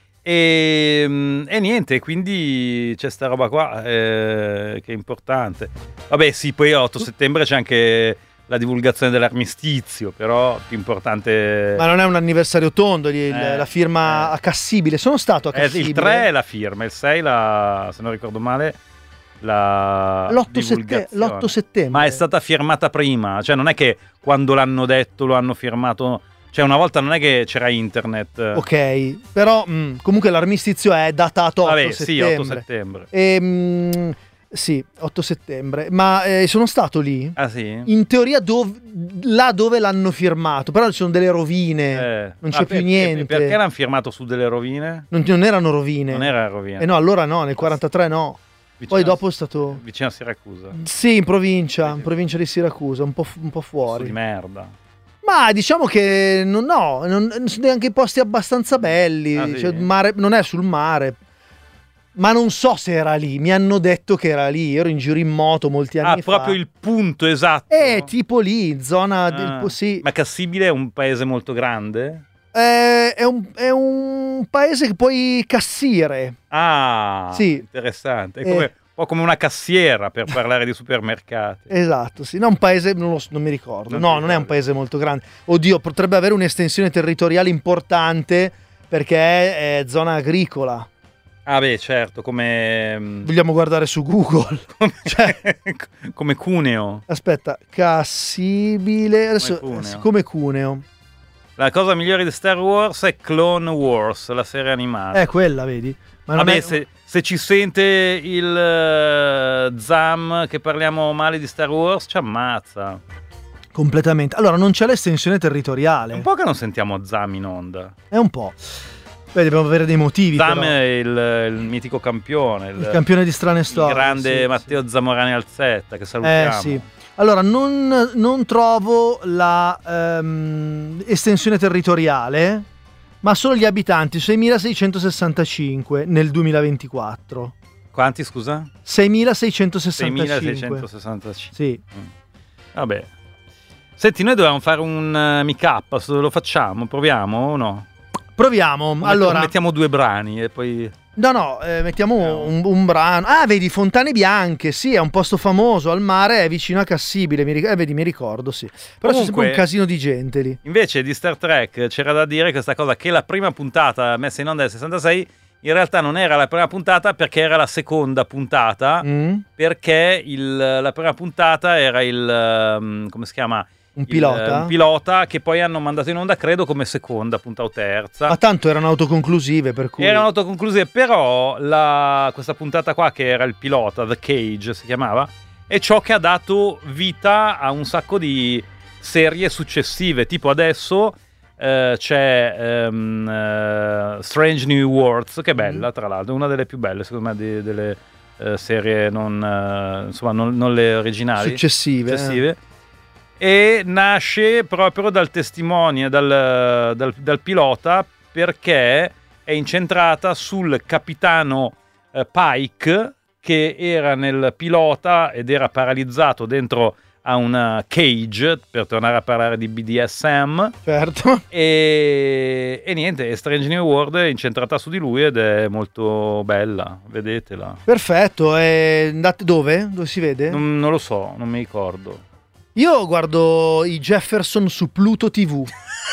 E, mm, e niente, quindi c'è sta roba qua eh, che è importante. Vabbè, sì, poi otto settembre c'è anche la divulgazione dell'armistizio, però più importante. Ma non è un anniversario tondo, lì, il- Eh, la firma eh. a Cassibile. Sono stato a Eh, Cassibile. il tre è la firma, il sei la, se non ricordo male, la L'otto sette- divulgazione. l'otto settembre. Ma è stata firmata prima, cioè non è che quando l'hanno detto lo hanno firmato, cioè una volta non è che c'era internet. Ok, però mh, comunque l'armistizio è datato otto Vabbè, sì, settembre. otto settembre. E, mh, sì, otto settembre. Ma eh, sono stato lì. Ah sì? In teoria dov- là dove l'hanno firmato, però ci sono delle rovine, Eh. non c'è Ah, più per- niente. Perché l'hanno firmato su delle rovine? Non, non erano rovine. Non era rovine. Eh no, allora no, nel quarantatré no. Vicino Poi a- dopo è stato... Vicino a Siracusa. Sì, in provincia, in provincia di Siracusa, un po', fu- un po' Posto fuori. di merda. Ma diciamo che non, no, non, non sono neanche posti abbastanza belli. Ah, sì? Cioè, mare- non è sul mare. Ma non so se era lì. Mi hanno detto che era lì. Io ero in giro in moto molti anni Ah, fa. proprio il punto esatto. Eh, tipo lì, zona Ah, del... Sì. Ma Cassibile è un paese molto grande? Eh, è, un, è un paese che puoi cassire. Ah, Sì. interessante. È Eh. come po' come una cassiera per parlare di supermercati. Esatto, sì, no, un paese, non, lo so, non mi ricordo, Non no, ti non è un ricordi. paese molto grande. Oddio, potrebbe avere un'estensione territoriale importante perché è, è zona agricola. Ah beh, certo, come... Vogliamo guardare su Google. come, Cioè- come Cuneo. Aspetta, Cassibile, adesso Come Cuneo. come Cuneo. La cosa migliore di Star Wars è Clone Wars, la serie animata. È quella, vedi? Ma non Vabbè, è- se, se ci sente il eh, Zam che parliamo male di Star Wars, ci ammazza. completamente. Allora, non c'è l'estensione territoriale. È un po' che non sentiamo Zam in onda. È un po'. Beh, dobbiamo avere dei motivi. Zam però. è il, il mitico campione, il, Il campione di strane il storie. grande sì, Matteo sì. Zamorani Alzetta, che salutiamo. Eh sì. Allora, non, non trovo la ehm, estensione territoriale, ma solo gli abitanti, seimilaseicentosessantacinque nel duemilaventiquattro. Quanti, scusa? seimilaseicentosessantacinque. seimilaseicentosessantacinque. Sì. Vabbè. Senti, noi dovevamo fare un uh, meet-up, se lo facciamo, proviamo o no? Proviamo. O Allora, mettiamo due brani e poi... no, no, eh, mettiamo No. un, un brano. Ah, vedi, Fontane Bianche, sì, è un posto famoso al mare, è vicino a Cassibile. Mi ric- eh, vedi, mi ricordo, sì. Però c'è sempre Comunque- un casino di gente lì. Invece di Star Trek c'era da dire questa cosa, che la prima puntata messa in onda nel sessantasei in realtà non era la prima puntata perché era la seconda puntata, Mm? perché il- la prima puntata era il... um, come si chiama? Un Il- pilota? un pilota che poi hanno mandato in onda, credo, come seconda puntata o terza. Ma tanto erano autoconclusive, per cui... Erano autoconclusive, però la- questa puntata qua, che era il pilota, The Cage si chiamava, è ciò che ha dato vita a un sacco di serie successive. Tipo adesso eh, c'è ehm, eh, Strange New Worlds, che è bella, tra l'altro, è una delle più belle secondo me di- delle eh, serie non, eh, insomma, non, non le originali, Successive, eh. successive. E nasce proprio dal testimone, dal, dal, dal pilota, perché è incentrata sul capitano eh, Pike, che era nel pilota ed era paralizzato dentro a una cage, per tornare a parlare di B D S M, Certo. e, e niente, e Strange New World è incentrata su di lui ed è molto bella, vedetela. Perfetto, e andate dove? Dove si vede? Non, non lo so, non mi ricordo. Io guardo i Jefferson su Pluto T V.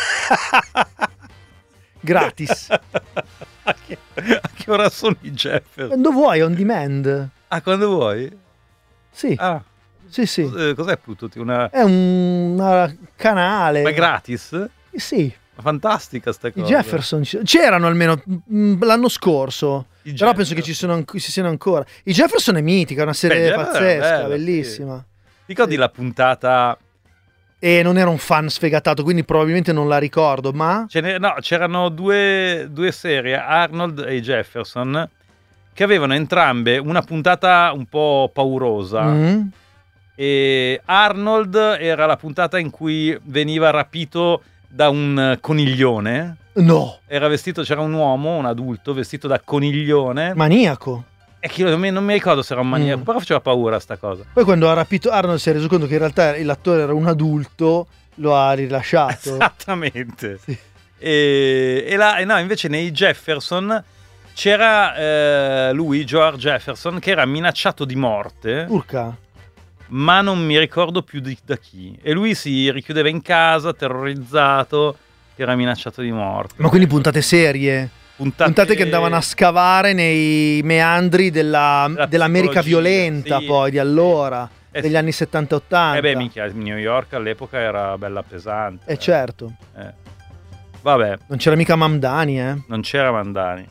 Gratis. a, che, a che ora sono i Jefferson? Quando vuoi, on demand. Ah, quando vuoi? Sì, Ah, sì, sì. eh, cos'è Pluto? Una... È un una canale. Ma è gratis? Sì, Fantastica sta i cosa. Jefferson ci- c'erano almeno mm, l'anno scorso. I Però Jefferson. penso che ci, sono, an- ci siano ancora. I Jefferson è mitica, è una serie Beh, Jefferson è pazzesca, bella, bellissima. Ricordi Sì. la puntata... E non ero un fan sfegatato, quindi probabilmente non la ricordo, ma... Ce n'è- no, c'erano due, due serie, Arnold e Jefferson, che avevano entrambe una puntata un po' paurosa. Mm? E Arnold era la puntata in cui veniva rapito da un coniglione. No, Era vestito, c'era un uomo, un adulto, vestito da coniglione. maniaco. E che io non mi, non mi ricordo se era un maniaco, Mm. però faceva paura sta cosa. Poi quando ha rapito Arnold si è reso conto che in realtà l'attore era un adulto, lo ha rilasciato. Esattamente. Sì. E, e, la, e no, invece nei Jefferson c'era eh, lui, George Jefferson, che era minacciato di morte, Urca. ma non mi ricordo più di, da chi. E lui si richiudeva in casa, terrorizzato, che era minacciato di morte. Ma quindi puntate serie? Puntate che andavano a scavare nei meandri della, Della dell'America psicologia, violenta, sì. poi di allora, Eh degli sì. anni settanta ottanta. Eh beh, minchia, New York all'epoca era bella pesante. Eh certo, Eh. Vabbè, non c'era mica Mamdani, eh. non c'era Mandani.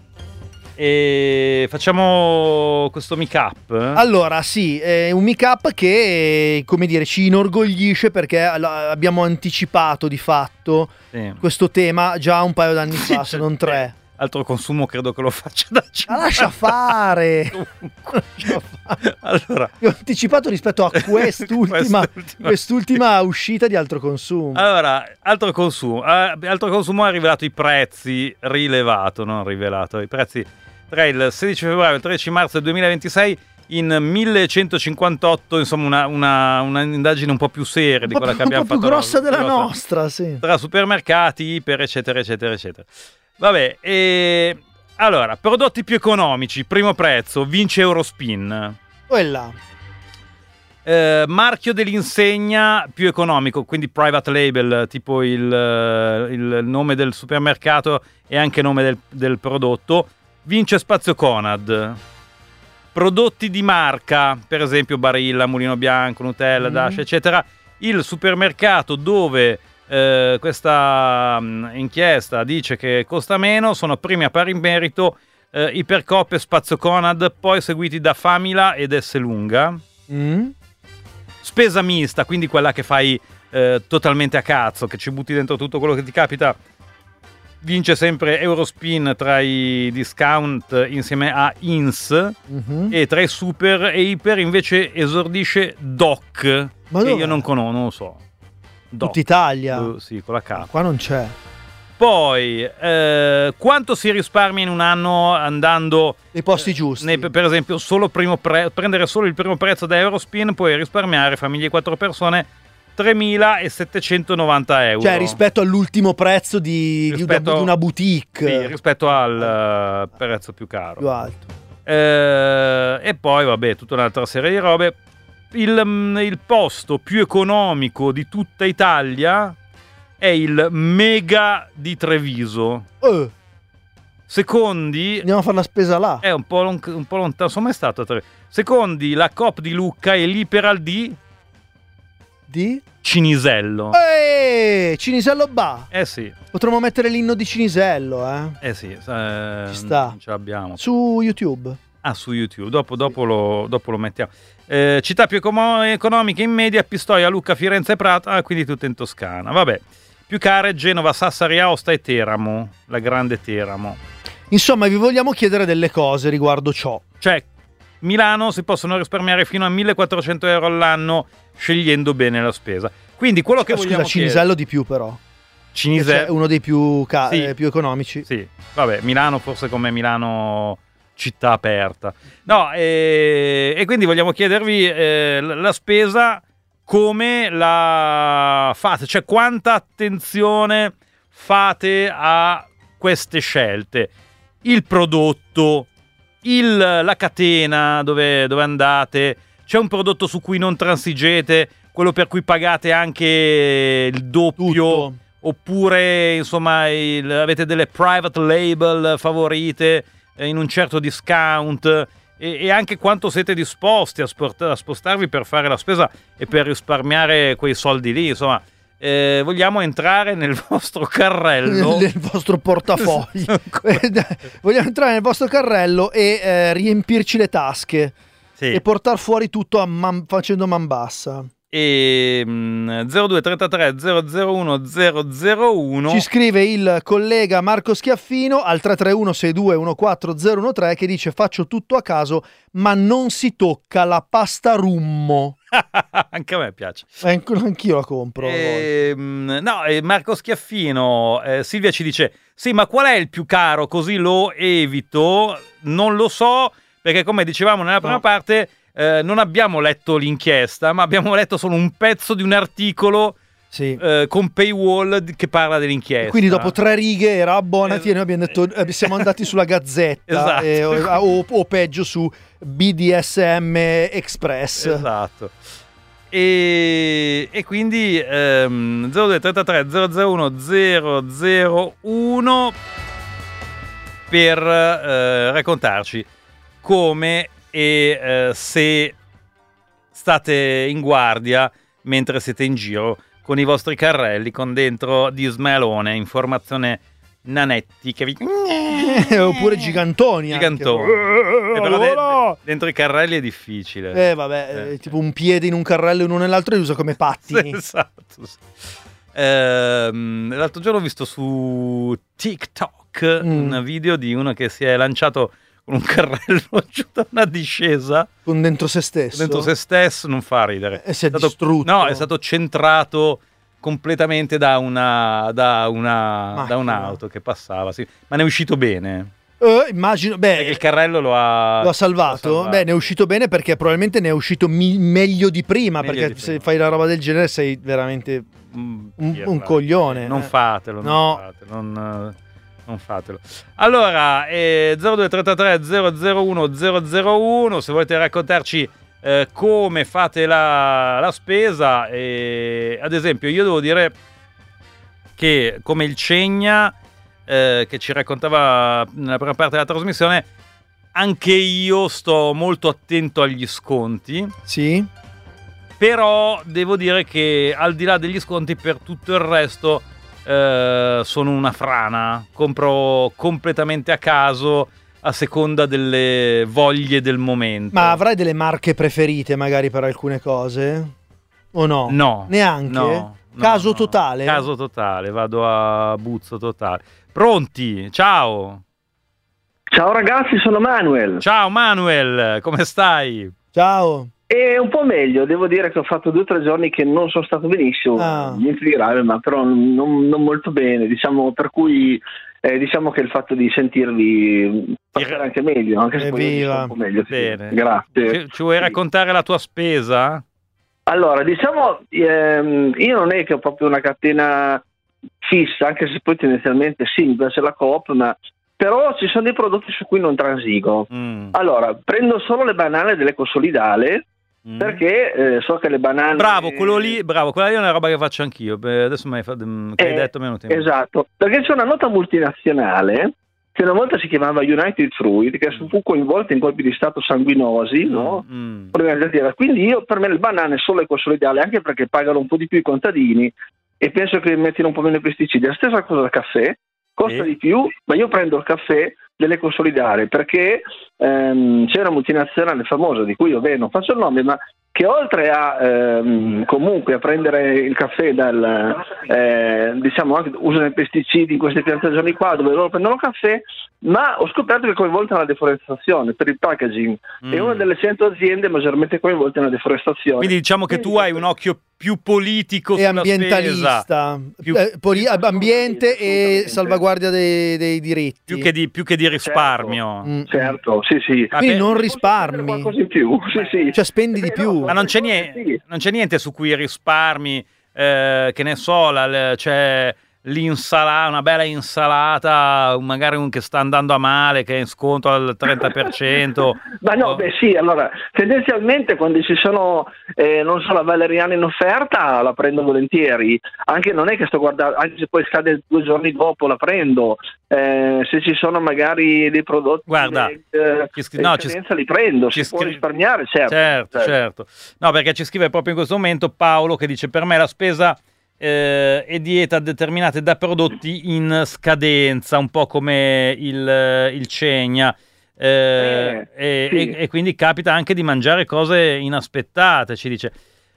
E facciamo questo meet-up. Allora, sì, è un make-up che, come dire, ci inorgoglisce perché la- abbiamo anticipato di fatto Sì. questo tema già un paio d'anni Sì, fa, se cioè, non tre. Altro consumo credo che lo faccia da Ma cinque lascia anni. fare! Comunque. Lascia fare. Allora, Io ho anticipato rispetto a quest'ultima, Quest'ultima. quest'ultima uscita di altro consumo. allora, altro consumo. Eh, altro consumo ha rivelato i prezzi, rilevato, non rivelato, i prezzi tra il sedici febbraio e il tredici marzo del duemilaventisei in millecentocinquantotto, insomma una, una, una indagine un po' più seria di un po', quella che un abbiamo po' più fatto grossa noi, della grossa. nostra, sì. Tra supermercati, iper, eccetera, eccetera, eccetera. Vabbè, e... allora, prodotti più economici, primo prezzo, vince Eurospin. Quella. Eh, marchio dell'insegna più economico, quindi private label, tipo il, il nome del supermercato e anche nome del, del prodotto, vince Spazio Conad. Prodotti di marca, per esempio Barilla, Mulino Bianco, Nutella, Mm. Dash, eccetera. Il supermercato dove eh, questa mh, inchiesta dice che costa meno sono primi a pari merito eh, Ipercoop e Spazio Conad, poi seguiti da Famila ed Esselunga. Mm. Spesa mista, quindi quella che fai eh, totalmente a cazzo, che ci butti dentro tutto quello che ti capita, vince sempre Eurospin tra i discount insieme a Ins, Mhm. e tra i super e iper invece esordisce Doc, Ma che dov'è? io non conosco, non lo so. Doc. Tutta Italia. Eh, sì, con la K. Qua non c'è. Poi, eh, quanto si risparmia in un anno andando Nei posti giusti. nei- per esempio solo primo pre- prendere solo il primo prezzo da Eurospin, puoi risparmiare famiglie quattro persone tremilasettecentonovanta euro. Cioè, rispetto all'ultimo prezzo di, di una, Rispetto- di una boutique. Sì, rispetto al eh, prezzo più caro. più alto. Eh, e poi, vabbè, tutta un'altra serie di robe. Il, mm, il posto più economico di tutta Italia è il Mega di Treviso. Eh, Secondi, andiamo a fare la spesa là. è un po', lon- un po' lontano, sono mai stato a Treviso. Secondi, la Coop di Lucca e l'Iperal di Di? Cinisello. Eeeh, Cinisello Ba. Eh sì, Potremmo mettere l'inno di Cinisello, eh. eh sì, eh, Ci sta. non ce l'abbiamo. Su YouTube. Ah, su YouTube, dopo, dopo, lo, dopo lo mettiamo. Eh, città più ecomo- economiche in media: Pistoia, Lucca, Firenze e Prato, ah, quindi tutto in Toscana. Vabbè, più care: Genova, Sassari, Aosta e Teramo, la grande Teramo. Insomma, vi vogliamo chiedere delle cose riguardo ciò. Cioè, Milano si possono risparmiare fino a millequattrocento euro all'anno scegliendo bene la spesa. Quindi quello che Ah, scusa, vogliamo Cinisello di più però. chiedere... Che c'è uno dei più, ca- Sì. eh, più economici. Sì, vabbè, Milano forse come Milano città aperta. No, e, e quindi vogliamo chiedervi eh, l- la spesa come la fate, cioè quanta attenzione fate a queste scelte. Il prodotto, il, la catena dove, dove andate, c'è un prodotto su cui non transigete, quello per cui pagate anche il doppio, Tutto. oppure insomma il- avete delle private label favorite eh, in un certo discount, e, e anche quanto siete disposti a, sport- a spostarvi per fare la spesa e per risparmiare quei soldi lì, insomma. Eh, vogliamo entrare nel vostro carrello. Nel vostro portafoglio. Vogliamo entrare nel vostro carrello e eh, riempirci le tasche Sì. e portare fuori tutto a man- facendo man bassa. E mm, zero due trentatré zero zero uno zero zero uno. Ci scrive il collega Marco Schiaffino al tre tre uno sei due uno quattro zero uno tre che dice: faccio tutto a caso ma non si tocca la pasta rummo. Anche a me piace. Eh, anch'io la compro. E, mm, no, e Marco Schiaffino, eh, Silvia ci dice: sì, ma qual è il più caro? Così lo evito. Non lo so, perché come dicevamo nella prima No. parte, eh, non abbiamo letto l'inchiesta, ma abbiamo letto solo un pezzo di un articolo Sì. eh, con paywall di- che parla dell'inchiesta. Quindi dopo tre righe era abbonati e noi abbiamo detto eh, siamo andati sulla Gazzetta Esatto. eh, o, o- o peggio su B D S M Express. Esatto. E, e quindi ehm, zero due trentatré zero zero uno zero zero uno per eh, raccontarci come e eh, se state in guardia mentre siete in giro con i vostri carrelli con dentro di smalone informazione nanetti che vi Oppure gigantoni. anche. gigantoni. Eh, Eh, però de- allora! dentro i carrelli è difficile. Eh vabbè, Eh. eh, tipo un piede in un carrello e uno nell'altro li usa come pattini. Esatto. sì. Ehm, l'altro giorno ho visto su TikTok Mm. un video di uno che si è lanciato con un carrello giù da una discesa Con dentro se stesso. dentro se stesso, non fa ridere. E si è stato- distrutto. No, è stato centrato completamente da una da una Macchina. da un'auto che passava, sì. Ma ne è uscito bene. Eh, immagino, Perché il beh, carrello lo ha lo ha salvato. lo ha salvato. Beh, ne è uscito bene perché probabilmente ne è uscito mi- meglio di prima. Meglio perché di se prima. fai la roba del genere sei veramente Mm, un, pirla. un coglione. Non eh. fatelo, non No. fatelo, non, eh, non fatelo. Allora, eh, zero due trentatré zero zero uno zero zero uno, se volete raccontarci eh, come fate la, la spesa. E, ad esempio, io devo dire che come il Cegna, eh, che ci raccontava nella prima parte della trasmissione, anche io sto molto attento agli sconti. Sì. Però devo dire che al di là degli sconti, per tutto il resto eh, sono una frana. Compro completamente a caso, a seconda delle voglie del momento. Ma avrai delle marche preferite magari per alcune cose? O no? No. Neanche? No, no, Caso no. totale? Caso totale, vado a buzzo totale. Pronti? Ciao. Ciao ragazzi, sono Manuel. Ciao Manuel, come stai? Ciao. E un po' meglio, devo dire che ho fatto due o tre giorni che non sono stato benissimo, Ah. niente di grave, ma però non, non molto bene, diciamo, per cui eh, diciamo che il fatto di sentirvi passare anche meglio, anche se poi io mi sto un po' meglio. Sì. Bene. Grazie. Ci, ci vuoi raccontare la tua spesa? Allora, diciamo, ehm, io non è che ho proprio una catena fissa, anche se poi tendenzialmente sì, mi piace la Coop, ma però ci sono dei prodotti su cui non transigo. Mm. Allora, prendo solo le banane dell'Ecosolidale, Mm. perché eh, so che le banane... Bravo, quello lì, bravo, quella lì è una roba che faccio anch'io. Beh, adesso mi hai, fatto, che hai Eh, detto mi è venuto in mente. Esatto, perché c'è una nota multinazionale che una volta si chiamava United Fruit, che fu coinvolta in colpi di stato sanguinosi, no? Mm. Quindi io, per me le banane sono Ecosolidale, anche perché pagano un po' di più i contadini e penso che mettino un po' meno i pesticidi. La stessa cosa del caffè, costa Sì. di più, ma io prendo il caffè dell'Ecosolidale perché ehm, c'è una multinazionale famosa di cui vabbè non faccio il nome, ma che oltre a ehm, comunque a prendere il caffè dal eh, diciamo anche usano i pesticidi in queste piantagioni qua dove loro prendono caffè, ma ho scoperto che è coinvolta nella deforestazione per il packaging. Mm. È una delle cento aziende maggiormente coinvolte nella deforestazione. Quindi diciamo che tu hai un occhio più politico E sulla ambientalista. spesa. Più- Eh, poli- ambiente e assolutamente. salvaguardia dei, dei diritti. più che di, più che di risparmio. Mm. Certo, sì, sì. Ah, Quindi beh, non Posso risparmi. spendere qualcosa in più, sì, sì. Cioè spendi di Eh, più. no, Ma non c'è, sì. niente, non c'è niente su cui risparmi, eh, che ne so, la- la- c'è l'insalata, una bella insalata, magari un che sta andando a male, che è in sconto al trenta per cento. Ma no, Oh. beh sì, allora tendenzialmente quando ci sono, eh, non so, la valeriana in offerta la prendo volentieri, anche non è che sto guardando, anche se poi scade due giorni dopo la prendo, eh, se ci sono magari dei prodotti Guarda, di eh, ci scri- no, ci- scadenza li prendo, ci si può scri- risparmiare, certo. Certo, certo. certo. No, perché ci scrive proprio in questo momento Paolo che dice: per me la spesa eh, è dieta determinate da prodotti in scadenza, un po' come il, il Cegna. Eh, Eh, e, sì. e- e quindi capita anche di mangiare cose inaspettate, ci dice.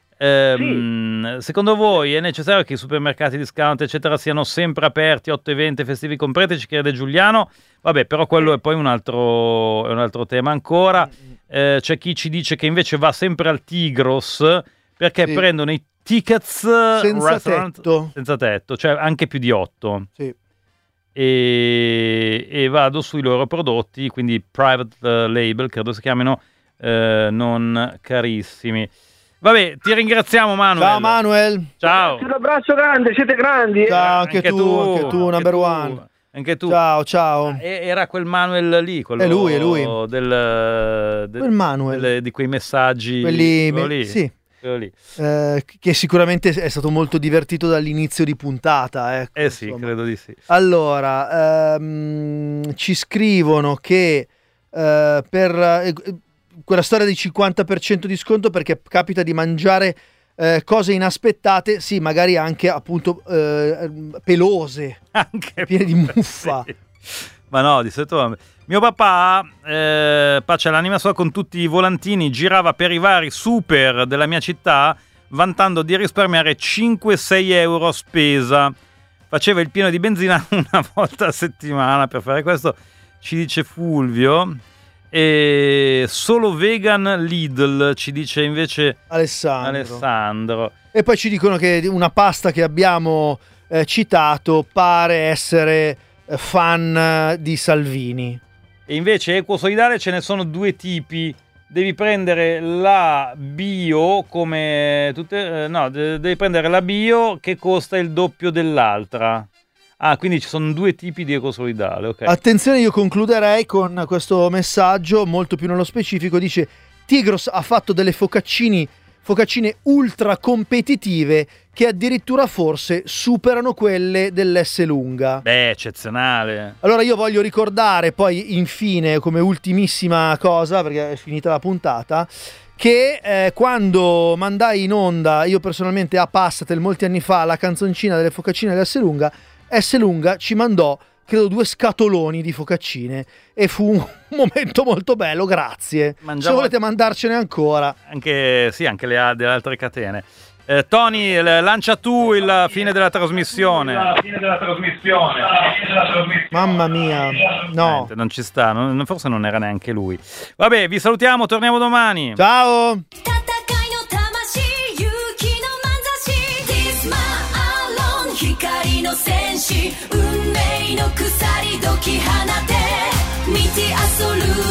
Ehm, Secondo voi è necessario che i supermercati, discount eccetera siano sempre aperti otto e venti festivi compresi? Ci chiede Giuliano. Vabbè, però quello è poi un altro, è un altro tema ancora. Eh, c'è chi ci dice che invece va sempre al Tigros perché Sì. prendono i tickets Senza restaurant tetto. senza tetto, cioè anche più di otto. Sì. E, e vado sui loro prodotti, quindi private eh, label, credo si chiamino, eh, non carissimi. Vabbè, ti ringraziamo Manuel. Ciao Manuel. Ciao. Un abbraccio grande, siete grandi. eh. Ciao, anche, tu, anche tu, number tu, one. Anche tu. Ciao, ciao. E- Era quel Manuel lì, quello È lui, è lui. Del, de- Quel Manuel. delle- di quei messaggi. Quelli, quello lì, sì, quello lì. eh, che sicuramente è stato molto divertito dall'inizio di puntata. Ecco, Eh sì, insomma. credo di sì. Allora, ehm, ci scrivono che eh, per eh, quella storia di cinquanta per cento di sconto perché capita di mangiare eh, cose inaspettate, sì, magari anche appunto eh, pelose, Anche piene di muffa. sì. Ma no, di solito mio papà, eh, pace all'anima sua, con tutti i volantini girava per i vari super della mia città vantando di risparmiare cinque sei euro a spesa. Faceva il pieno di benzina una volta a settimana per fare questo, ci dice Fulvio. E solo vegan Lidl, ci dice invece Alessandro. Alessandro. E poi ci dicono che una pasta che abbiamo eh, citato pare essere eh, fan eh, di Salvini. E invece equo solidale ce ne sono due tipi. Devi prendere la bio come tutte, eh, no, de- devi prendere la bio che costa il doppio dell'altra. Ah, quindi ci sono due tipi di ecosolidale, ok. Attenzione, io concluderei con questo messaggio molto più nello specifico. Dice: Tigros ha fatto delle focaccini, focaccine ultra competitive che addirittura forse superano quelle dell'Esselunga. Beh, eccezionale. Allora io voglio ricordare poi infine, come ultimissima cosa, perché è finita la puntata, che eh, quando mandai in onda io personalmente a Passatel molti anni fa la canzoncina delle focaccine dell'Esselunga, Esselunga ci mandò credo due scatoloni di focaccine e fu un momento molto bello, grazie. Mangiamo... Se volete mandarcene ancora. Anche, sì, anche le, delle altre catene. Eh, Tony, l- lancia tu il fine della trasmissione. La fine della trasmissione. La fine della trasmissione. Mamma mia, no. Niente, non ci sta, non- forse non era neanche lui. Vabbè, vi salutiamo, torniamo domani. Ciao. 光の戦士運命の鎖解き放て満ち溢る